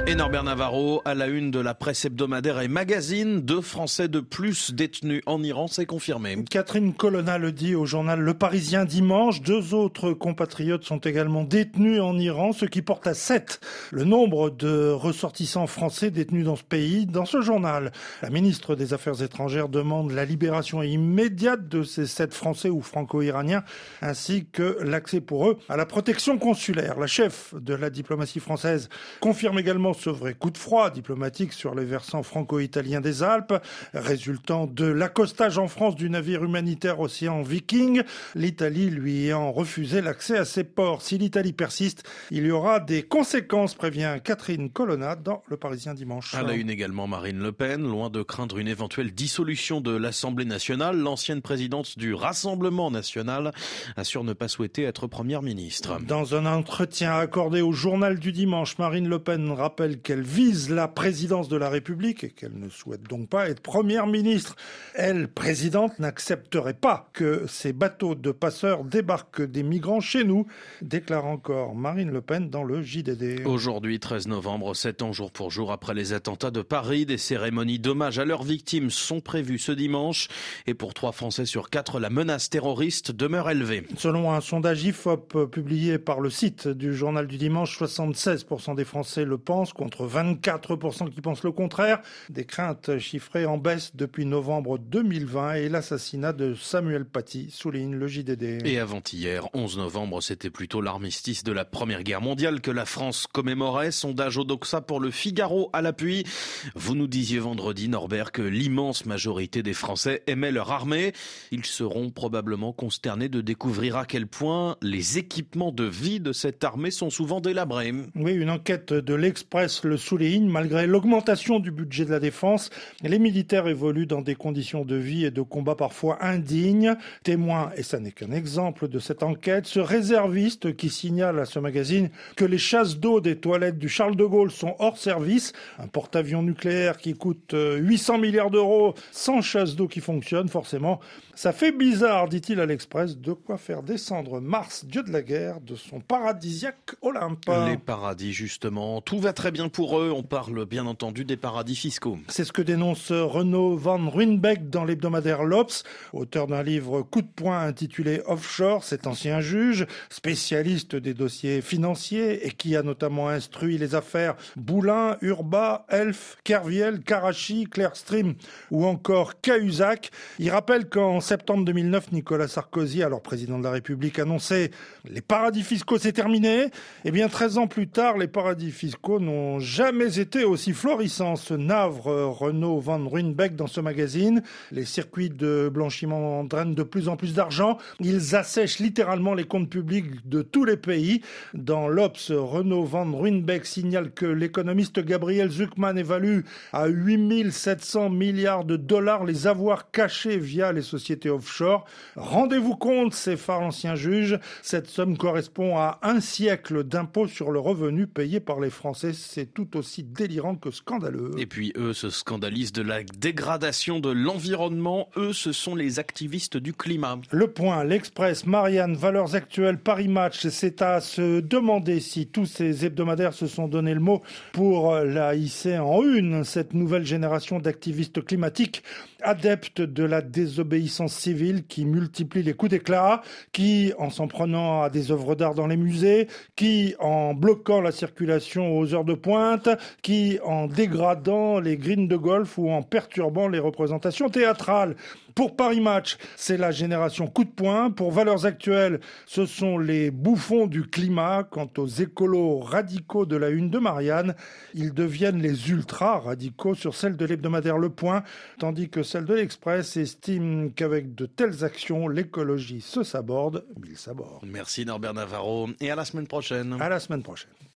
Et Norbert Navarro, à la une de la presse hebdomadaire et magazine, 2 Français de plus détenus en Iran, c'est confirmé. Catherine Colonna le dit au journal Le Parisien dimanche. 2 autres compatriotes sont également détenus en Iran, ce qui porte à 7 le nombre de ressortissants français détenus dans ce pays. Dans ce journal, la ministre des Affaires étrangères demande la libération immédiate de ces 7 Français ou franco-iraniens, ainsi que l'accès pour eux à la protection consulaire. La chef de la diplomatie française confirme également ce vrai coup de froid diplomatique sur les versants franco-italiens des Alpes, résultant de l'accostage en France du navire humanitaire Océan Viking, l'Italie lui ayant refusé l'accès à ses ports. Si l'Italie persiste, il y aura des conséquences, prévient Catherine Colonna dans Le Parisien dimanche. À la une également, Marine Le Pen, loin de craindre une éventuelle dissolution de l'Assemblée nationale, l'ancienne présidente du Rassemblement national assure ne pas souhaiter être première ministre. Dans un entretien accordé au journal du dimanche, Marine Le Pen rappelle qu'elle vise la présidence de la République et qu'elle ne souhaite donc pas être première ministre. Elle, présidente, n'accepterait pas que ces bateaux de passeurs débarquent des migrants chez nous, déclare encore Marine Le Pen dans le JDD. Aujourd'hui, 13 novembre, 7 ans jour pour jour après les attentats de Paris, des cérémonies d'hommage à leurs victimes sont prévues ce dimanche. Et pour 3 Français sur 4, la menace terroriste demeure élevée. Selon un sondage IFOP publié par le site du journal du dimanche, 76% des Français le pensent, contre 24% qui pensent le contraire. Des craintes chiffrées en baisse depuis novembre 2020 et l'assassinat de Samuel Paty, souligne le JDD. Et avant-hier, 11 novembre, c'était plutôt l'armistice de la Première Guerre mondiale que la France commémorait. Sondage Odoxa pour le Figaro à l'appui. Vous nous disiez vendredi, Norbert, que l'immense majorité des Français aimaient leur armée. Ils seront probablement consternés de découvrir à quel point les équipements de vie de cette armée sont souvent délabrés. Oui, une enquête de l'Express le souligne, malgré l'augmentation du budget de la défense, les militaires évoluent dans des conditions de vie et de combat parfois indignes. Témoin, et ça n'est qu'un exemple de cette enquête, ce réserviste qui signale à ce magazine que les chasses d'eau des toilettes du Charles de Gaulle sont hors service, un porte-avions nucléaire qui coûte 800 milliards d'euros, sans chasse d'eau qui fonctionne, forcément. Ça fait bizarre, dit-il à l'Express, de quoi faire descendre Mars, dieu de la guerre, de son paradisiaque Olympe. Les paradis, justement, tout va très bien pour eux. On parle bien entendu des paradis fiscaux. C'est ce que dénonce Renaud Van Ruynbeck dans l'hebdomadaire l'Obs, auteur d'un livre coup de poing intitulé Offshore. Cet ancien juge, spécialiste des dossiers financiers et qui a notamment instruit les affaires Boulin, Urba, Elf, Kerviel, Karachi, Clearstream ou encore Cahuzac. Il rappelle qu'en septembre 2009, Nicolas Sarkozy, alors président de la République, annonçait « Les paradis fiscaux, c'est terminé ». Eh bien, 13 ans plus tard, les paradis fiscaux n'ont jamais été aussi florissants. Se navre Renaud Van Ruynbeck dans ce magazine. Les circuits de blanchiment drainent de plus en plus d'argent. Ils assèchent littéralement les comptes publics de tous les pays. Dans l'Obs, Renaud Van Ruynbeck signale que l'économiste Gabriel Zucman évalue à 8 700 milliards de dollars les avoirs cachés via les sociétés offshore. Rendez-vous compte, s'effare l'ancien juge, cette somme correspond à un siècle d'impôts sur le revenu payé par les Français. C'est tout aussi délirant que scandaleux. Et puis eux se scandalisent de la dégradation de l'environnement. Eux, ce sont les activistes du climat. Le Point, l'Express, Marianne, Valeurs Actuelles, Paris Match, c'est à se demander si tous ces hebdomadaires se sont donné le mot pour la hisser en une, cette nouvelle génération d'activistes climatiques, adeptes de la désobéissance civile qui multiplie les coups d'éclat, qui, en s'en prenant à des œuvres d'art dans les musées, qui, en bloquant la circulation aux heures de pointe, qui, en dégradant les greens de golf ou en perturbant les représentations théâtrales. Pour Paris Match, c'est la génération coup de poing. Pour Valeurs Actuelles, ce sont les bouffons du climat. Quant aux écolos radicaux de la une de Marianne, ils deviennent les ultra radicaux sur celle de l'hebdomadaire Le Point, tandis que celle de l'Express estime qu'avec de telles actions, l'écologie se saborde, mais il saborde. Merci Norbert Navarro et à la semaine prochaine. À la semaine prochaine.